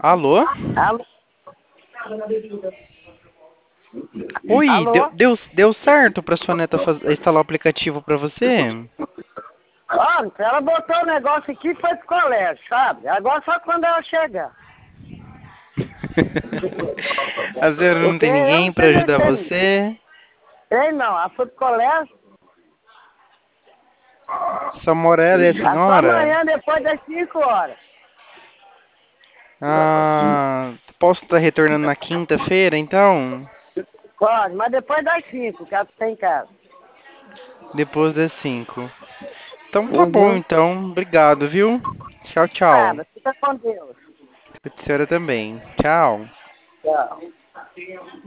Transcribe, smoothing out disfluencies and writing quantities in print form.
Alô? Alô? Oi, Alô? deu certo pra sua neta instalar o aplicativo pra você? Olha, ela botou o negócio aqui e foi pro colégio, sabe? Agora só quando ela chegar. A senhora não Porque tem eu ninguém não pra sei ajudar mexer nisso. você? Tem não, ela foi pro colégio. Só mora ela e a Só senhora? amanhã depois das 5 horas. Ah, posso estar retornando na quinta-feira, então? Pode, mas depois das 5 que ela tá em casa. Depois das 5. Então tá bom, Uhum. então. Obrigado, viu? Tchau, tchau. Nada, fica com Deus. A senhora também. Tchau. Tchau.